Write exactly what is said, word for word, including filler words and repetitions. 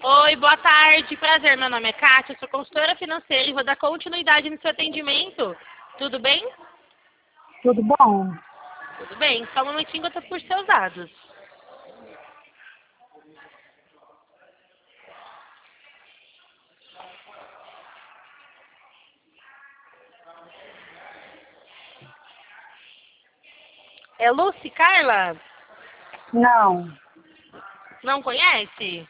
Oi, boa tarde. Prazer, meu nome é Kátia, eu sou consultora financeira e vou dar continuidade no seu atendimento. Tudo bem? Tudo bom? Tudo bem. Só um momentinho que eu tô por seus dados. É Lucy Carla? Não. Não conhece?